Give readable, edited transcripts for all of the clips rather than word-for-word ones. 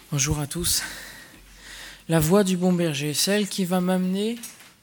Bonjour à tous. La voie du bon berger, celle qui va m'amener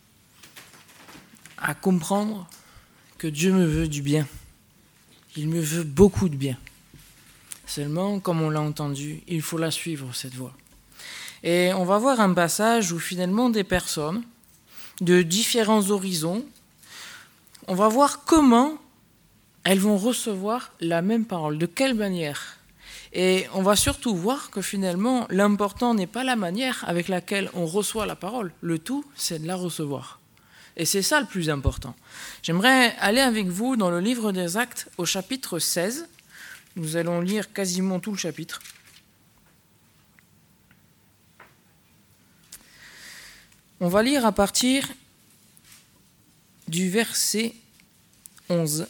à comprendre que Dieu me veut du bien. Il me veut beaucoup de bien. Seulement, comme on l'a entendu, il faut la suivre, cette voie. Et on va voir un passage où finalement des personnes de différents horizons, on va voir comment elles vont recevoir la même parole, de quelle manière. Et on va surtout voir que finalement, l'important n'est pas la manière avec laquelle on reçoit la parole. Le tout, c'est de la recevoir. Et c'est ça le plus important. J'aimerais aller avec vous dans le livre des Actes au chapitre 16. Nous allons lire quasiment tout le chapitre. On va lire à partir du verset 11.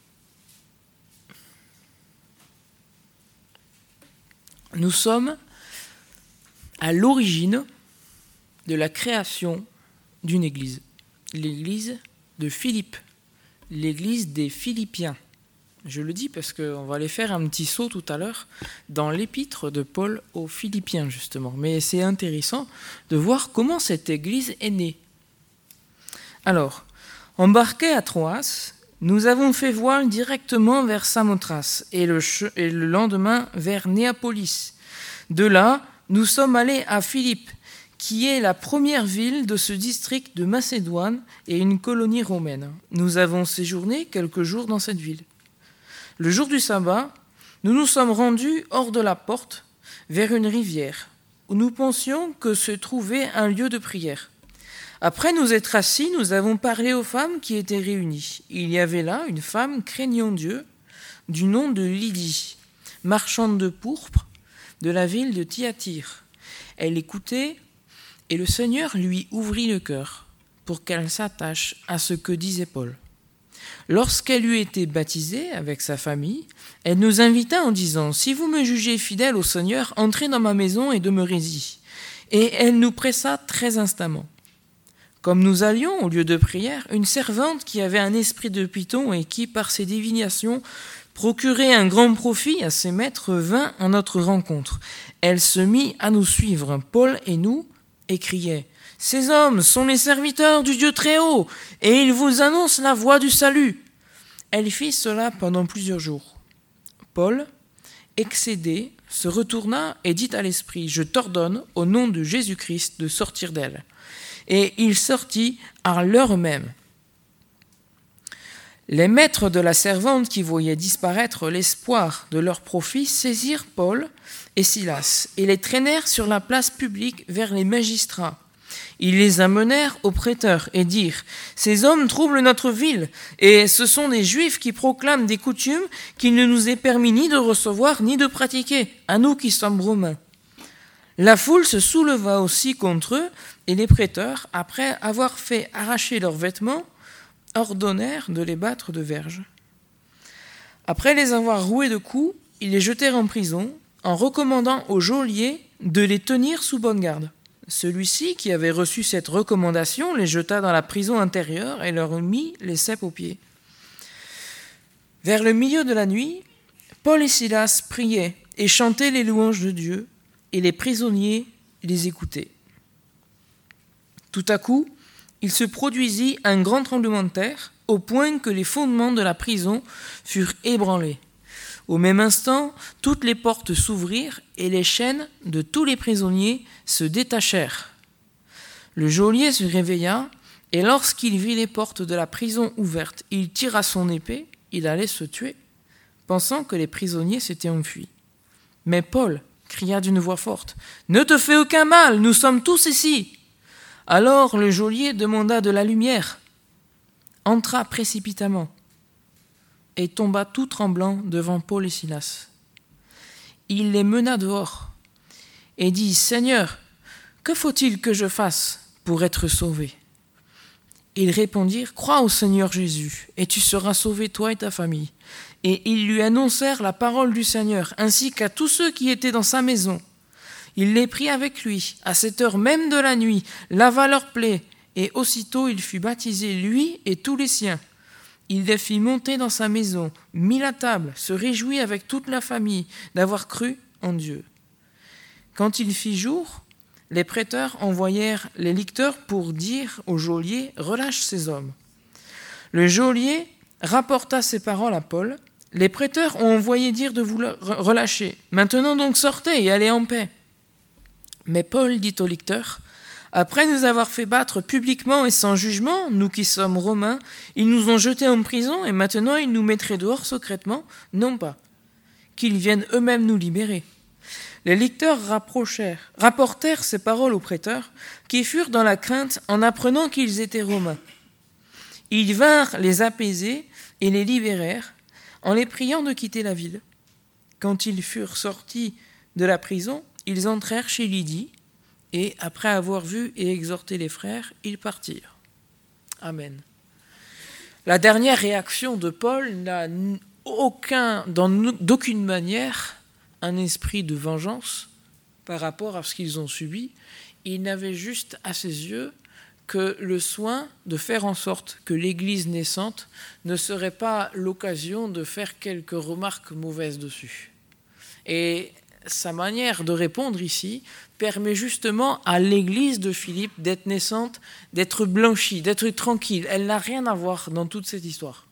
Nous sommes à l'origine de la création d'une église, l'église de Philippe, l'église des Philippiens. Je le dis parce qu'on va aller faire un petit saut tout à l'heure dans l'épître de Paul aux Philippiens, justement. Mais c'est intéressant de voir comment cette église est née. Alors, embarqués à Troas, nous avons fait voile directement vers Samothrace et le lendemain vers Néapolis. De là, nous sommes allés à Philippe, qui est la première ville de ce district de Macédoine et une colonie romaine. Nous avons séjourné quelques jours dans cette ville. Le jour du sabbat, nous nous sommes rendus hors de la porte, vers une rivière, où nous pensions que se trouvait un lieu de prière. Après nous être assis, nous avons parlé aux femmes qui étaient réunies. Il y avait là une femme craignant Dieu, du nom de Lydie, marchande de pourpre, de la ville de Thyatire. Elle écoutait, et le Seigneur lui ouvrit le cœur, pour qu'elle s'attache à ce que disait Paul. Lorsqu'elle eut été baptisée avec sa famille, elle nous invita en disant « Si vous me jugez fidèle au Seigneur, entrez dans ma maison et demeurez-y. » Et elle nous pressa très instamment. Comme nous allions au lieu de prière, une servante qui avait un esprit de python et qui, par ses divinations, procurait un grand profit à ses maîtres, vint à notre rencontre. Elle se mit à nous suivre, Paul et nous, et criait « Ces hommes sont les serviteurs du Dieu Très-Haut, et ils vous annoncent la voie du salut. » Elle fit cela pendant plusieurs jours. Paul, excédé, se retourna et dit à l'esprit « Je t'ordonne, au nom de Jésus-Christ, de sortir d'elle. » Et il sortit à l'heure même. Les maîtres de la servante qui voyaient disparaître l'espoir de leur profit saisirent Paul et Silas et les traînèrent sur la place publique vers les magistrats. Ils les amenèrent aux prêteurs et dirent « Ces hommes troublent notre ville, et ce sont des Juifs qui proclament des coutumes qu'il ne nous est permis ni de recevoir ni de pratiquer, à nous qui sommes Romains. » La foule se souleva aussi contre eux, et les prêteurs, après avoir fait arracher leurs vêtements, ordonnèrent de les battre de verges. Après les avoir roués de coups, ils les jetèrent en prison, en recommandant au geôlier de les tenir sous bonne garde. Celui-ci, qui avait reçu cette recommandation, les jeta dans la prison intérieure et leur mit les ceps aux pieds. Vers le milieu de la nuit, Paul et Silas priaient et chantaient les louanges de Dieu, et les prisonniers les écoutaient. Tout à coup, il se produisit un grand tremblement de terre, au point que les fondements de la prison furent ébranlés. Au même instant, toutes les portes s'ouvrirent et les chaînes de tous les prisonniers se détachèrent. Le geôlier se réveilla, et lorsqu'il vit les portes de la prison ouvertes, il tira son épée, il allait se tuer, pensant que les prisonniers s'étaient enfuis. Mais Paul cria d'une voix forte « Ne te fais aucun mal, nous sommes tous ici !» Alors le geôlier demanda de la lumière, entra précipitamment et tomba tout tremblant devant Paul et Silas. Il les mena dehors et dit « Seigneur, que faut-il que je fasse pour être sauvé ?» Ils répondirent « Crois au Seigneur Jésus, et tu seras sauvé, toi et ta famille. » Et ils lui annoncèrent la parole du Seigneur, ainsi qu'à tous ceux qui étaient dans sa maison. Il les prit avec lui, à cette heure même de la nuit, lava leurs plaies, et aussitôt il fut baptisé, lui et tous les siens. Il les fit monter dans sa maison, mit la table, se réjouit avec toute la famille d'avoir cru en Dieu. Quand il fit jour, les prêteurs envoyèrent les licteurs pour dire au geôlier « Relâche ces hommes ». Le geôlier rapporta ces paroles à Paul. Les prêteurs ont envoyé dire de vous relâcher. Maintenant donc sortez et allez en paix. Mais Paul dit aux licteurs, après nous avoir fait battre publiquement et sans jugement, nous qui sommes romains, ils nous ont jetés en prison et maintenant ils nous mettraient dehors secrètement, non pas qu'ils viennent eux-mêmes nous libérer. Les licteurs rapportèrent ces paroles aux prêteurs, qui furent dans la crainte en apprenant qu'ils étaient romains. Ils vinrent les apaiser et les libérèrent, en les priant de quitter la ville. Quand ils furent sortis de la prison, ils entrèrent chez Lydie, et après avoir vu et exhorté les frères, ils partirent. Amen. La dernière réaction de Paul n'a d'aucune manière un esprit de vengeance par rapport à ce qu'ils ont subi. Il n'avait juste à ses yeux que le soin de faire en sorte que l'Église naissante ne serait pas l'occasion de faire quelques remarques mauvaises dessus. Et sa manière de répondre ici permet justement à l'Église de Philippe d'être naissante, d'être blanchie, d'être tranquille. Elle n'a rien à voir dans toute cette histoire.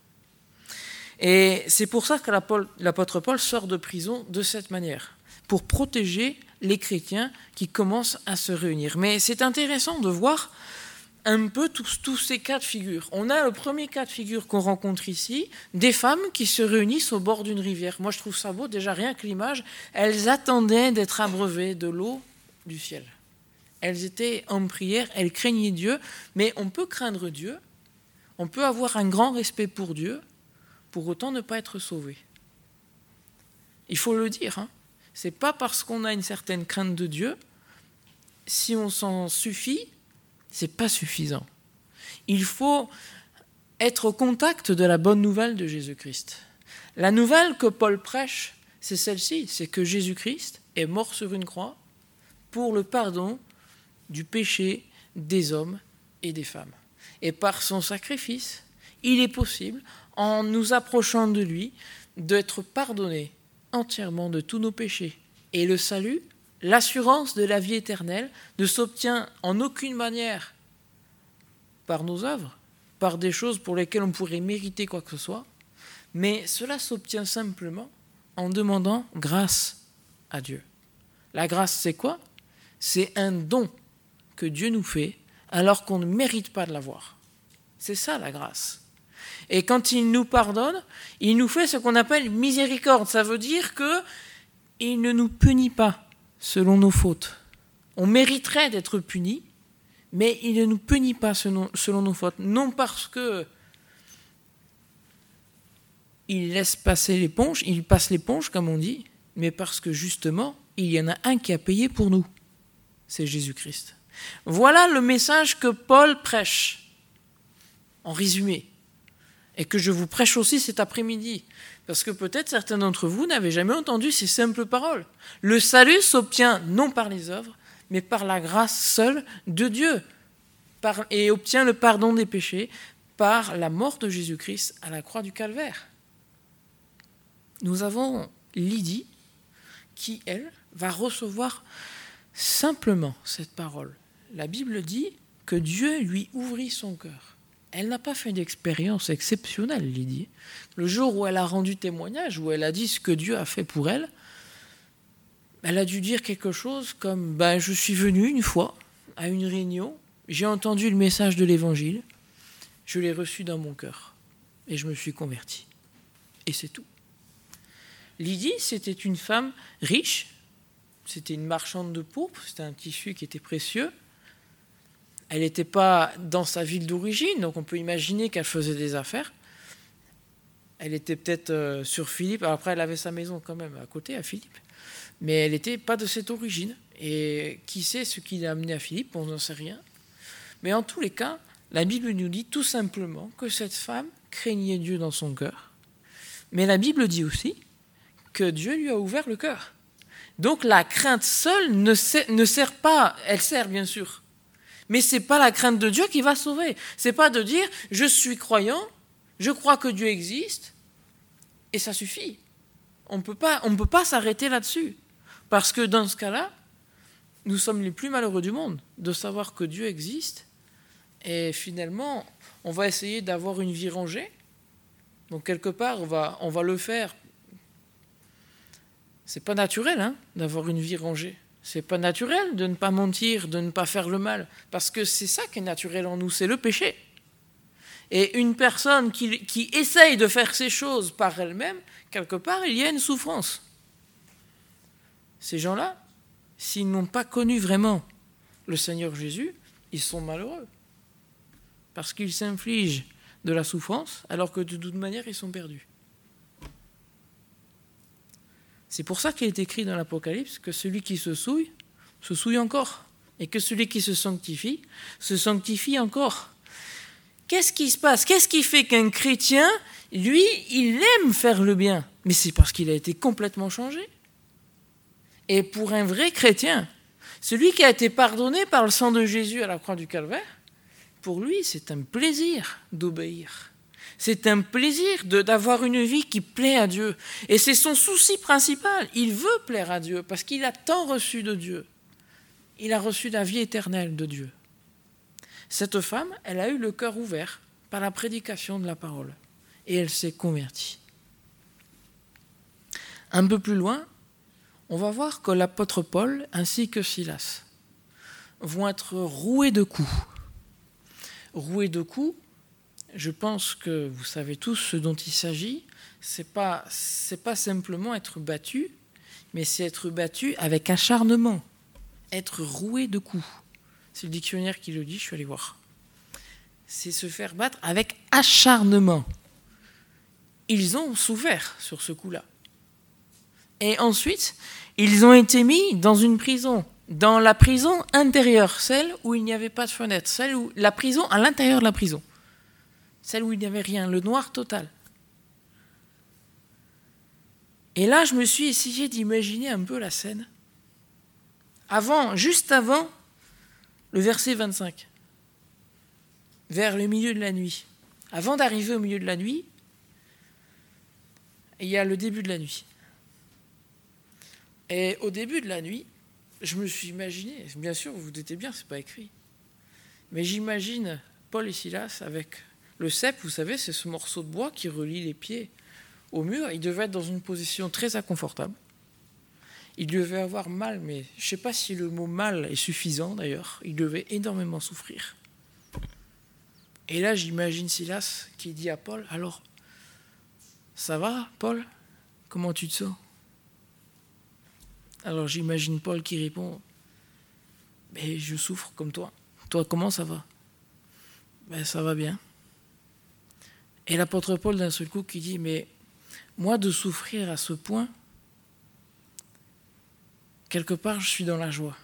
Et c'est pour ça que l'apôtre Paul sort de prison de cette manière, pour protéger les chrétiens qui commencent à se réunir. Mais c'est intéressant de voir un peu tous ces cas de figure. On a le premier cas de figure qu'on rencontre ici, des femmes qui se réunissent au bord d'une rivière. Moi, je trouve ça beau, déjà rien que l'image. Elles attendaient d'être abreuvées de l'eau du ciel. Elles étaient en prière, elles craignaient Dieu, mais on peut craindre Dieu, on peut avoir un grand respect pour Dieu, pour autant ne pas être sauvé. Il faut le dire, hein. C'est pas parce qu'on a une certaine crainte de Dieu, si on s'en suffit, c'est pas suffisant. Il faut être au contact de la bonne nouvelle de Jésus-Christ. La nouvelle que Paul prêche, c'est celle-ci, c'est que Jésus-Christ est mort sur une croix pour le pardon du péché des hommes et des femmes. Et par son sacrifice, il est possible, en nous approchant de lui, d'être pardonné entièrement de tous nos péchés. Et le salut, l'assurance de la vie éternelle, ne s'obtient en aucune manière par nos œuvres, par des choses pour lesquelles on pourrait mériter quoi que ce soit, mais cela s'obtient simplement en demandant grâce à Dieu. La grâce, c'est quoi ? C'est un don que Dieu nous fait alors qu'on ne mérite pas de l'avoir. C'est ça la grâce. Et quand il nous pardonne, il nous fait ce qu'on appelle miséricorde. Ça veut dire qu'il ne nous punit pas selon nos fautes. On mériterait d'être punis, mais il ne nous punit pas selon nos fautes. Non parce que il laisse passer l'éponge, il passe l'éponge comme on dit, mais parce que justement, il y en a un qui a payé pour nous. C'est Jésus-Christ. Voilà le message que Paul prêche, en résumé, et que je vous prêche aussi cet après-midi, parce que peut-être certains d'entre vous n'avaient jamais entendu ces simples paroles. Le salut s'obtient non par les œuvres, mais par la grâce seule de Dieu, et obtient le pardon des péchés par la mort de Jésus-Christ à la croix du Calvaire. Nous avons Lydie qui, elle, va recevoir simplement cette parole. La Bible dit que Dieu lui ouvrit son cœur. Elle n'a pas fait d'expérience exceptionnelle, Lydie. Le jour où elle a rendu témoignage, où elle a dit ce que Dieu a fait pour elle, elle a dû dire quelque chose comme « je suis venue une fois à une réunion, j'ai entendu le message de l'Évangile, je l'ai reçu dans mon cœur et je me suis convertie. » Et c'est tout. Lydie, c'était une femme riche, c'était une marchande de pourpre, c'était un tissu qui était précieux. Elle n'était pas dans sa ville d'origine, donc on peut imaginer qu'elle faisait des affaires. Elle était peut-être sur Philippe, alors après elle avait sa maison quand même à côté, à Philippe, mais elle n'était pas de cette origine. Et qui sait ce qui l'a amené à Philippe, on n'en sait rien. Mais en tous les cas, la Bible nous dit tout simplement que cette femme craignait Dieu dans son cœur. Mais la Bible dit aussi que Dieu lui a ouvert le cœur. Donc la crainte seule ne sert pas, elle sert bien sûr, mais ce n'est pas la crainte de Dieu qui va sauver. Ce n'est pas de dire « je suis croyant, je crois que Dieu existe » et ça suffit. On ne peut pas s'arrêter là-dessus. Parce que dans ce cas-là, nous sommes les plus malheureux du monde de savoir que Dieu existe et finalement, on va essayer d'avoir une vie rangée. Donc quelque part, on va le faire. C'est pas naturel d'avoir une vie rangée. C'est pas naturel de ne pas mentir, de ne pas faire le mal. Parce que c'est ça qui est naturel en nous, c'est le péché. Et une personne qui essaye de faire ces choses par elle-même, quelque part, il y a une souffrance. Ces gens-là, s'ils n'ont pas connu vraiment le Seigneur Jésus, ils sont malheureux. Parce qu'ils s'infligent de la souffrance, alors que de toute manière, ils sont perdus. C'est pour ça qu'il est écrit dans l'Apocalypse que celui qui se souille encore. Et que celui qui se sanctifie encore. Qu'est-ce qui se passe? Qu'est-ce qui fait qu'un chrétien, lui, il aime faire le bien? Mais c'est parce qu'il a été complètement changé. Et pour un vrai chrétien, celui qui a été pardonné par le sang de Jésus à la croix du Calvaire, pour lui, c'est un plaisir d'obéir. C'est un plaisir d'avoir une vie qui plaît à Dieu. Et c'est son souci principal. Il veut plaire à Dieu parce qu'il a tant reçu de Dieu. Il a reçu la vie éternelle de Dieu. Cette femme, elle a eu le cœur ouvert par la prédication de la parole. Et elle s'est convertie. Un peu plus loin, on va voir que l'apôtre Paul ainsi que Silas vont être roués de coups. Roués de coups, je pense que vous savez tous ce dont il s'agit. C'est pas simplement être battu, mais c'est être battu avec acharnement. Être roué de coups. C'est le dictionnaire qui le dit, je suis allé voir. C'est se faire battre avec acharnement. Ils ont souffert sur ce coup-là. Et ensuite, ils ont été mis dans une prison. Dans la prison intérieure, celle où il n'y avait pas de fenêtre. La prison à l'intérieur de la prison. Celle où il n'y avait rien, le noir total. Et là, je me suis essayé d'imaginer un peu la scène. Juste avant le verset 25, vers le milieu de la nuit. Avant d'arriver au milieu de la nuit, il y a le début de la nuit. Et au début de la nuit, je me suis imaginé, bien sûr, vous vous doutez bien, c'est pas écrit, mais j'imagine Paul et Silas avec le cep, vous savez, c'est ce morceau de bois qui relie les pieds au mur. Ils devaient être dans une position très inconfortable. Ils devaient avoir mal, mais je ne sais pas si le mot mal est suffisant d'ailleurs. Ils devaient énormément souffrir. Et là, j'imagine Silas qui dit à Paul, « Alors, ça va, Paul? Comment tu te sens ?» Alors j'imagine Paul qui répond, « Mais je souffre comme toi. Toi, comment ça va ?»« Ben, ça va bien. » Et l'apôtre Paul, d'un seul coup, qui dit, « Mais moi, de souffrir à ce point, quelque part, je suis dans la joie.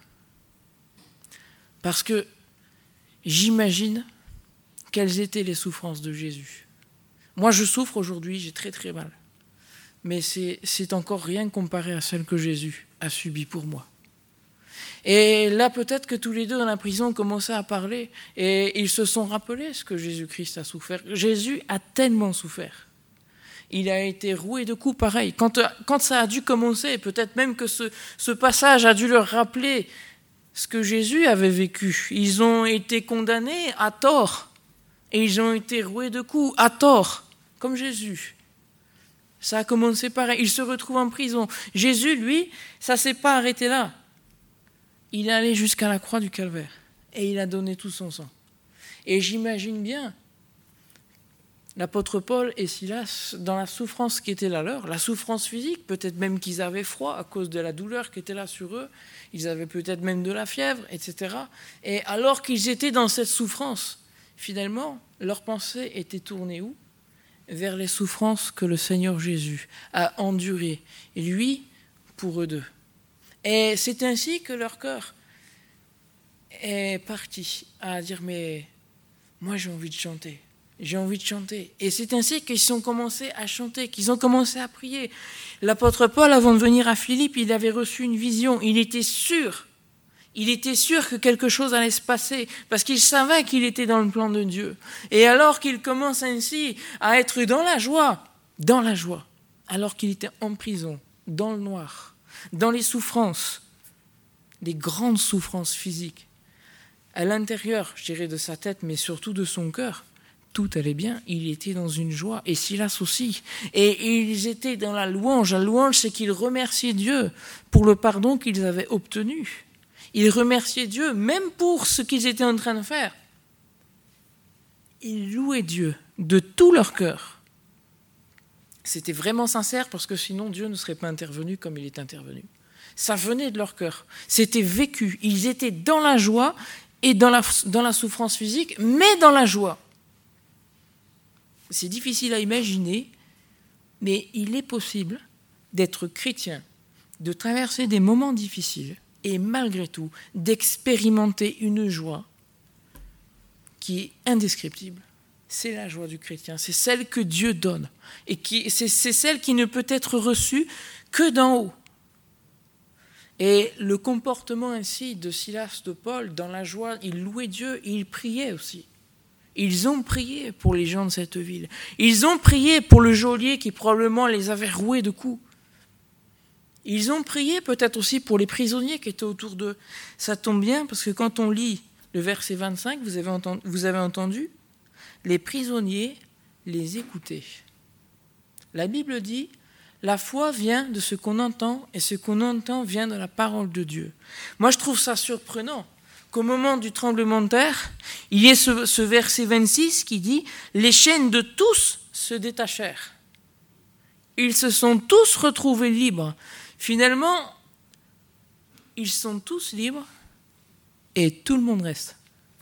Parce que j'imagine quelles étaient les souffrances de Jésus. Moi, je souffre aujourd'hui, j'ai très très mal. Mais c'est encore rien comparé à celle que Jésus a subie pour moi. » Et là, peut-être que tous les deux dans la prison commençaient à parler et ils se sont rappelés ce que Jésus-Christ a souffert. Jésus a tellement souffert. Il a été roué de coups pareil. Quand ça a dû commencer, peut-être même que ce passage a dû leur rappeler ce que Jésus avait vécu. Ils ont été condamnés à tort et ils ont été roués de coups à tort, comme Jésus. Ça a commencé pareil. Il se retrouve en prison. Jésus, lui, ça ne s'est pas arrêté là. Il est allé jusqu'à la croix du Calvaire et il a donné tout son sang. Et j'imagine bien l'apôtre Paul et Silas dans la souffrance qui était la leur, la souffrance physique, peut-être même qu'ils avaient froid à cause de la douleur qui était là sur eux, ils avaient peut-être même de la fièvre, etc. Et alors qu'ils étaient dans cette souffrance, finalement, leur pensée était tournée où? Vers les souffrances que le Seigneur Jésus a endurées, et lui, pour eux deux. Et c'est ainsi que leur cœur est parti à dire, mais moi j'ai envie de chanter. J'ai envie de chanter. Et c'est ainsi qu'ils ont commencé à chanter, qu'ils ont commencé à prier. L'apôtre Paul, avant de venir à Philippe, il avait reçu une vision. Il était sûr que quelque chose allait se passer, parce qu'il savait qu'il était dans le plan de Dieu. Et alors qu'il commence ainsi à être dans la joie, alors qu'il était en prison, dans le noir, dans les souffrances, des grandes souffrances physiques. À l'intérieur, je dirais, de sa tête, mais surtout de son cœur, tout allait bien. Il était dans une joie, et Silas aussi. Et ils étaient dans la louange. La louange, c'est qu'ils remerciaient Dieu pour le pardon qu'ils avaient obtenu. Ils remerciaient Dieu même pour ce qu'ils étaient en train de faire. Ils louaient Dieu de tout leur cœur. C'était vraiment sincère parce que sinon Dieu ne serait pas intervenu comme il est intervenu. Ça venait de leur cœur. C'était vécu. Ils étaient dans la joie et dans la souffrance physique, mais dans la joie. C'est difficile à imaginer, mais il est possible d'être chrétien, de traverser des moments difficiles et malgré tout d'expérimenter une joie qui est indescriptible. C'est la joie du chrétien, c'est celle que Dieu donne et c'est celle qui ne peut être reçue que d'en haut. Et le comportement ainsi de Silas, de Paul, dans la joie, ils louaient Dieu et ils priaient aussi. Ils ont prié pour les gens de cette ville. Ils ont prié pour le geôlier qui probablement les avait roués de coups. Ils ont prié peut-être aussi pour les prisonniers qui étaient autour d'eux. Ça tombe bien parce que quand on lit le verset 25, vous avez entendu, les prisonniers les écoutaient. La Bible dit, la foi vient de ce qu'on entend et ce qu'on entend vient de la parole de Dieu. Moi, je trouve ça surprenant qu'au moment du tremblement de terre, il y ait ce verset 26 qui dit « Les chaînes de tous se détachèrent. Ils se sont tous retrouvés libres. » Finalement, ils sont tous libres et tout le monde reste.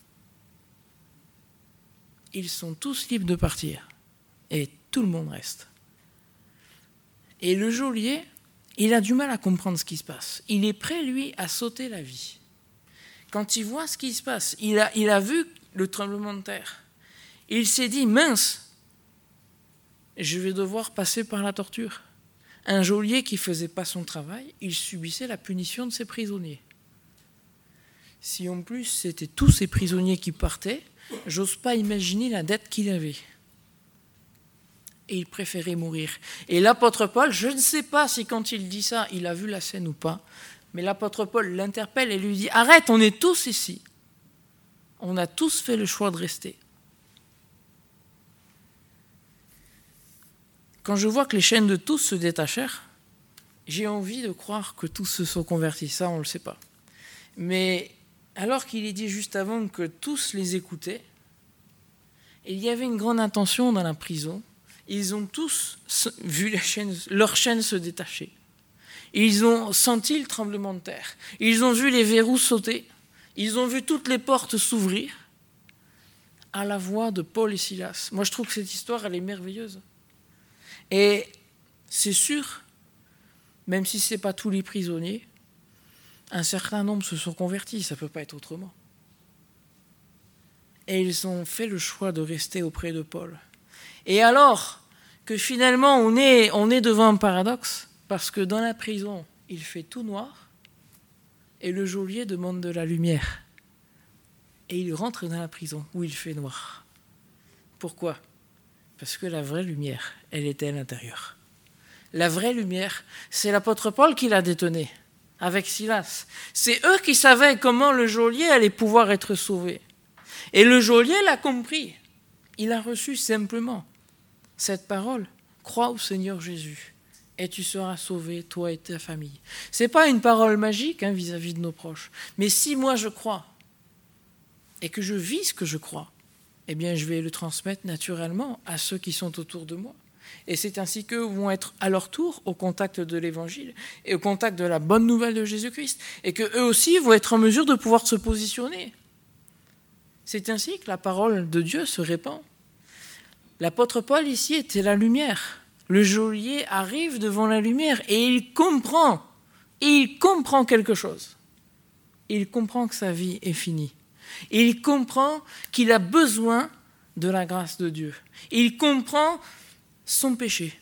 Ils sont tous libres de partir et tout le monde reste. Et le geôlier, il a du mal à comprendre ce qui se passe. Il est prêt, lui, à sauter la vie. Quand il voit ce qui se passe, il a vu le tremblement de terre. Il s'est dit, mince, je vais devoir passer par la torture. Un geôlier qui ne faisait pas son travail, il subissait la punition de ses prisonniers. Si en plus c'était tous ces prisonniers qui partaient, j'ose pas imaginer la dette qu'il avait. Et il préférait mourir. Et l'apôtre Paul, je ne sais pas si quand il dit ça, il a vu la scène ou pas, mais l'apôtre Paul l'interpelle et lui dit « Arrête, on est tous ici. On a tous fait le choix de rester. » Quand je vois que les chaînes de tous se détachèrent, j'ai envie de croire que tous se sont convertis. Ça, on ne le sait pas. Mais alors qu'il est dit juste avant que tous les écoutaient, il y avait une grande intention dans la prison. Ils ont tous vu leurs chaînes se détacher. Ils ont senti le tremblement de terre. Ils ont vu les verrous sauter. Ils ont vu toutes les portes s'ouvrir à la voix de Paul et Silas. Moi, je trouve que cette histoire, elle est merveilleuse. Et c'est sûr, même si ce n'est pas tous les prisonniers, un certain nombre se sont convertis. Ça ne peut pas être autrement. Et ils ont fait le choix de rester auprès de Paul. Et alors que finalement, on est devant un paradoxe, parce que dans la prison, il fait tout noir, et le geôlier demande de la lumière. Et il rentre dans la prison, où il fait noir. Pourquoi ? Parce que la vraie lumière, elle était à l'intérieur. La vraie lumière, c'est l'apôtre Paul qui l'a détenue, avec Silas. C'est eux qui savaient comment le geôlier allait pouvoir être sauvé. Et le geôlier l'a compris. Il a reçu simplement cette parole. Crois au Seigneur Jésus et tu seras sauvé, toi et ta famille. Ce n'est pas une parole magique vis-à-vis de nos proches. Mais si moi je crois et que je vis ce que je crois, eh bien je vais le transmettre naturellement à ceux qui sont autour de moi. Et c'est ainsi qu'eux vont être à leur tour au contact de l'Évangile et au contact de la bonne nouvelle de Jésus-Christ. Et qu'eux aussi vont être en mesure de pouvoir se positionner. C'est ainsi que la parole de Dieu se répand. L'apôtre Paul ici était la lumière. Le geôlier arrive devant la lumière et il comprend quelque chose. Il comprend que sa vie est finie. Il comprend qu'il a besoin de la grâce de Dieu. Il comprend son péché.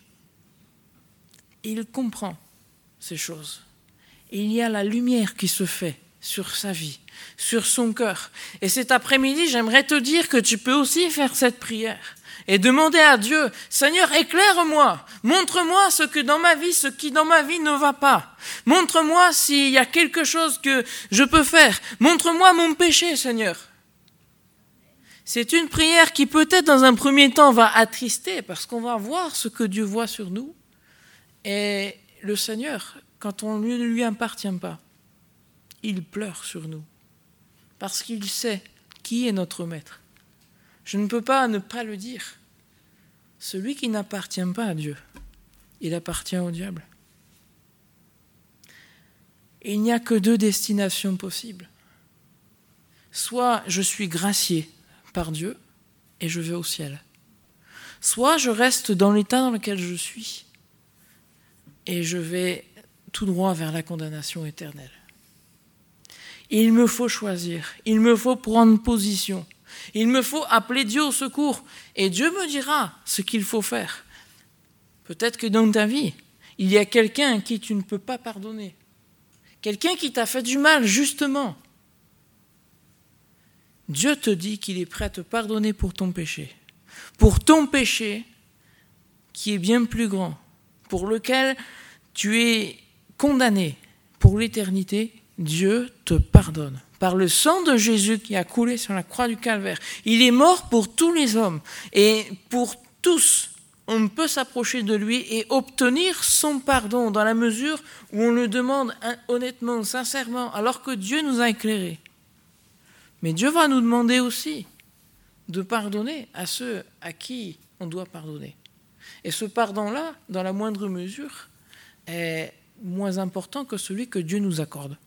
Il comprend ces choses. Il y a la lumière qui se fait sur sa vie, sur son cœur. Et cet après-midi, j'aimerais te dire que tu peux aussi faire cette prière et demander à Dieu, Seigneur, éclaire-moi, montre-moi ce qui dans ma vie ne va pas. Montre-moi s'il y a quelque chose que je peux faire. Montre-moi mon péché, Seigneur. C'est une prière qui peut-être dans un premier temps va attrister parce qu'on va voir ce que Dieu voit sur nous. Et le Seigneur, quand on ne lui appartient pas, il pleure sur nous parce qu'il sait qui est notre maître. Je ne peux pas ne pas le dire. Celui qui n'appartient pas à Dieu, il appartient au diable. Il n'y a que deux destinations possibles. Soit je suis gracié par Dieu et je vais au ciel. Soit je reste dans l'état dans lequel je suis et je vais tout droit vers la condamnation éternelle. Il me faut choisir, il me faut prendre position. Il me faut appeler Dieu au secours et Dieu me dira ce qu'il faut faire. Peut-être que dans ta vie, il y a quelqu'un à qui tu ne peux pas pardonner. Quelqu'un qui t'a fait du mal, justement. Dieu te dit qu'il est prêt à te pardonner pour ton péché. Pour ton péché qui est bien plus grand, pour lequel tu es condamné pour l'éternité, Dieu te pardonne. Par le sang de Jésus qui a coulé sur la croix du Calvaire. Il est mort pour tous les hommes. Et pour tous, on peut s'approcher de lui et obtenir son pardon dans la mesure où on le demande honnêtement, sincèrement, alors que Dieu nous a éclairés. Mais Dieu va nous demander aussi de pardonner à ceux à qui on doit pardonner. Et ce pardon-là, dans la moindre mesure, est moins important que celui que Dieu nous accorde.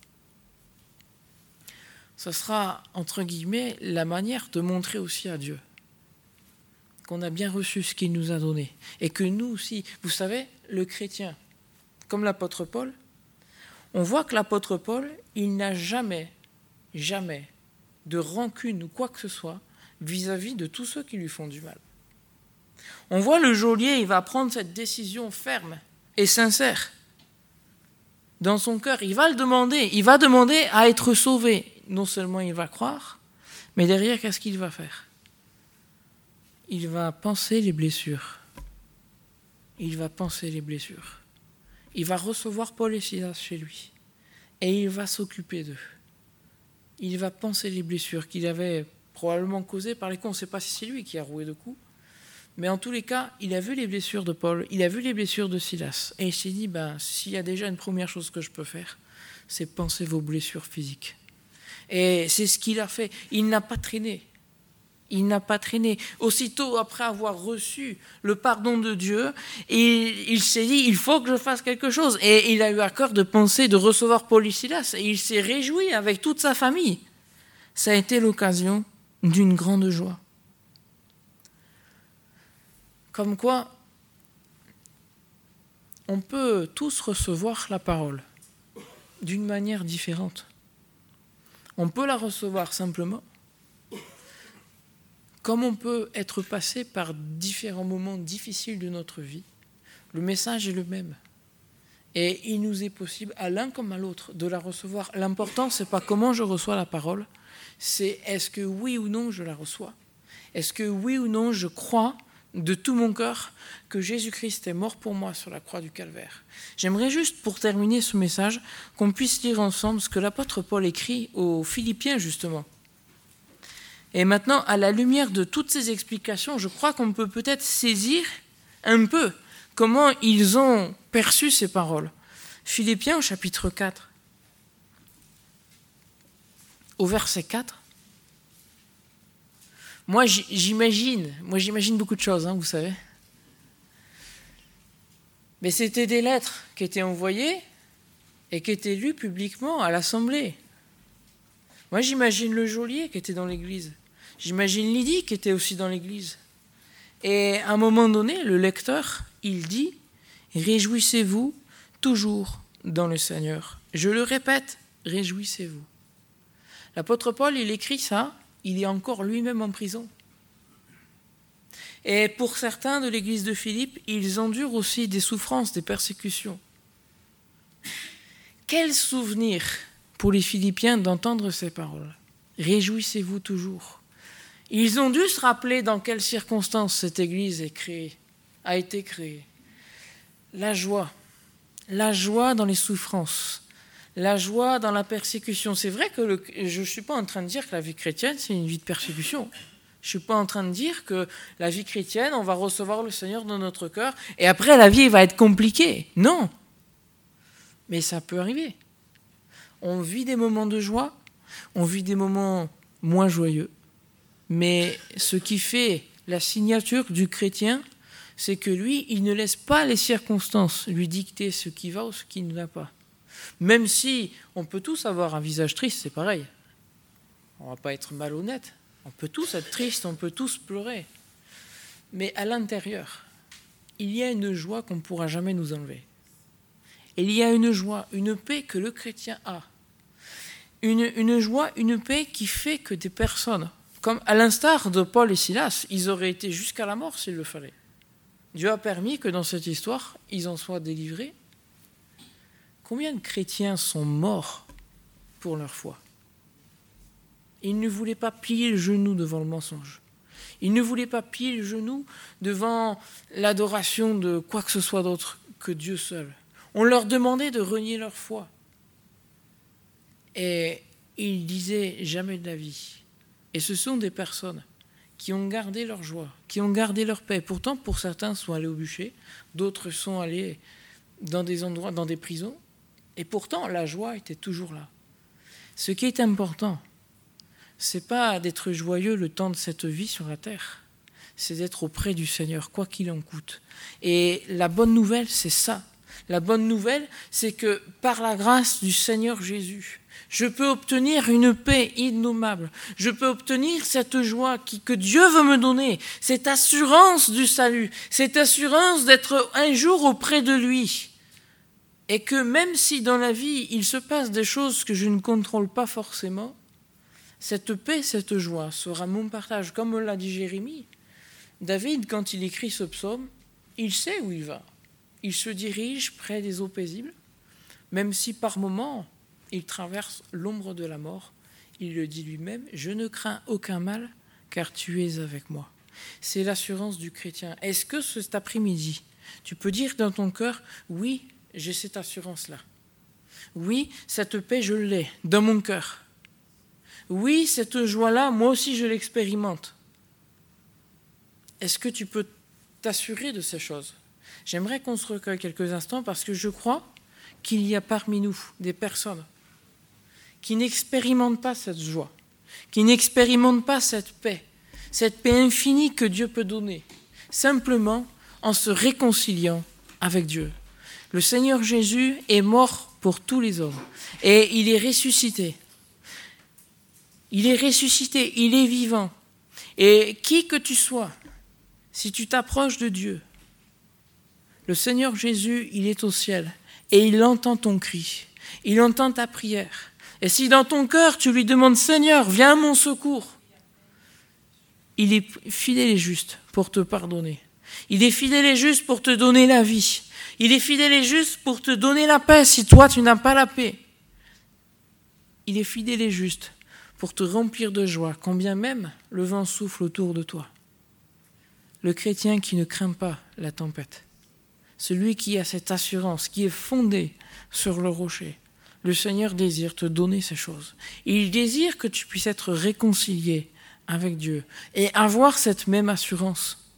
Ce sera, entre guillemets, la manière de montrer aussi à Dieu qu'on a bien reçu ce qu'il nous a donné. Et que nous aussi, vous savez, le chrétien, comme l'apôtre Paul, on voit que l'apôtre Paul, il n'a jamais de rancune ou quoi que ce soit vis-à-vis de tous ceux qui lui font du mal. On voit le geôlier, il va prendre cette décision ferme et sincère dans son cœur. Il va demander à être sauvé. Non seulement il va croire, mais derrière, qu'est-ce qu'il va faire ? Il va panser les blessures. Il va recevoir Paul et Silas chez lui. Et il va s'occuper d'eux. Il va panser les blessures qu'il avait probablement causées par les coups. On ne sait pas si c'est lui qui a roué de coups. Mais en tous les cas, il a vu les blessures de Paul, il a vu les blessures de Silas. Et il s'est dit, s'il y a déjà une première chose que je peux faire, c'est panser vos blessures physiques. Et c'est ce qu'il a fait. Il n'a pas traîné. Aussitôt après avoir reçu le pardon de Dieu, il s'est dit, il faut que je fasse quelque chose. Et il a eu à cœur de penser, de recevoir Paul et Silas. Et il s'est réjoui avec toute sa famille. Ça a été l'occasion d'une grande joie. Comme quoi, on peut tous recevoir la parole d'une manière différente. On peut la recevoir simplement, comme on peut être passé par différents moments difficiles de notre vie. Le message est le même. Et il nous est possible, à l'un comme à l'autre, de la recevoir. L'important, ce n'est pas comment je reçois la parole, c'est est-ce que oui ou non je la reçois. Est-ce que oui ou non je crois de tout mon cœur que Jésus-Christ est mort pour moi sur la croix du Calvaire. J'aimerais juste, pour terminer ce message, qu'on puisse lire ensemble ce que l'apôtre Paul écrit aux Philippiens, justement. Et maintenant, à la lumière de toutes ces explications, je crois qu'on peut peut-être saisir un peu comment ils ont perçu ces paroles. Philippiens au chapitre 4, au verset 4. Moi, j'imagine beaucoup de choses, vous savez. Mais c'était des lettres qui étaient envoyées et qui étaient lues publiquement à l'Assemblée. Moi, j'imagine le geôlier qui était dans l'église. J'imagine Lydie qui était aussi dans l'église. Et à un moment donné, le lecteur, il dit « Réjouissez-vous toujours dans le Seigneur. Je le répète, réjouissez-vous. » L'apôtre Paul, il écrit ça. Il est encore lui-même en prison. Et pour certains de l'église de Philippe, ils endurent aussi des souffrances, des persécutions. Quel souvenir pour les Philippiens d'entendre ces paroles. Réjouissez-vous toujours. Ils ont dû se rappeler dans quelles circonstances cette Église a été créée. La joie dans les souffrances, la joie dans la persécution. C'est vrai que je ne suis pas en train de dire que la vie chrétienne, c'est une vie de persécution. Je ne suis pas en train de dire que la vie chrétienne, on va recevoir le Seigneur dans notre cœur et après la vie va être compliquée. Non. Mais ça peut arriver. On vit des moments de joie, on vit des moments moins joyeux. Mais ce qui fait la signature du chrétien, c'est que lui, il ne laisse pas les circonstances lui dicter ce qui va ou ce qui ne va pas. Même si on peut tous avoir un visage triste, c'est pareil. On ne va pas être malhonnête. On peut tous être tristes, on peut tous pleurer. Mais à l'intérieur, il y a une joie qu'on ne pourra jamais nous enlever. Il y a une joie, une paix que le chrétien a. Une joie, une paix qui fait que des personnes, comme à l'instar de Paul et Silas, ils auraient été jusqu'à la mort s'il le fallait. Dieu a permis que dans cette histoire, ils en soient délivrés. Combien de chrétiens sont morts pour leur foi ? Ils ne voulaient pas plier le genou devant le mensonge. Ils ne voulaient pas plier le genou devant l'adoration de quoi que ce soit d'autre que Dieu seul. On leur demandait de renier leur foi. Et ils disaient jamais de la vie. Et ce sont des personnes qui ont gardé leur joie, qui ont gardé leur paix. Pourtant, pour certains, sont allés au bûcher, d'autres sont allés dans des endroits, dans des prisons. Et pourtant, la joie était toujours là. Ce qui est important, c'est pas d'être joyeux le temps de cette vie sur la terre, c'est d'être auprès du Seigneur, quoi qu'il en coûte. Et la bonne nouvelle, c'est ça. La bonne nouvelle, c'est que par la grâce du Seigneur Jésus, je peux obtenir une paix innommable. Je peux obtenir cette joie que Dieu veut me donner, cette assurance du salut, cette assurance d'être un jour auprès de lui. Et que même si dans la vie, il se passe des choses que je ne contrôle pas forcément, cette paix, cette joie sera mon partage. Comme l'a dit Jérémie, David, quand il écrit ce psaume, il sait où il va. Il se dirige près des eaux paisibles, même si par moments, il traverse l'ombre de la mort. Il le dit lui-même, « Je ne crains aucun mal, car tu es avec moi. » C'est l'assurance du chrétien. Est-ce que cet après-midi, tu peux dire dans ton cœur, « Oui, j'ai cette assurance-là. Oui, cette paix, je l'ai dans mon cœur. Oui, cette joie-là, moi aussi, je l'expérimente. » Est-ce que tu peux t'assurer de ces choses ? J'aimerais qu'on se recueille quelques instants parce que je crois qu'il y a parmi nous des personnes qui n'expérimentent pas cette joie, qui n'expérimentent pas cette paix infinie que Dieu peut donner, simplement en se réconciliant avec Dieu. Le Seigneur Jésus est mort pour tous les hommes et il est ressuscité. Il est ressuscité, il est vivant. Et qui que tu sois, si tu t'approches de Dieu, le Seigneur Jésus, il est au ciel et il entend ton cri, il entend ta prière. Et si dans ton cœur, tu lui demandes « Seigneur, viens à mon secours », il est fidèle et juste pour te pardonner. Il est fidèle et juste pour te donner la vie. Il est fidèle et juste pour te donner la paix si toi, tu n'as pas la paix. Il est fidèle et juste pour te remplir de joie, quand bien même le vent souffle autour de toi. Le chrétien qui ne craint pas la tempête, celui qui a cette assurance, qui est fondé sur le rocher, le Seigneur désire te donner ces choses. Il désire que tu puisses être réconcilié avec Dieu et avoir cette même assurance.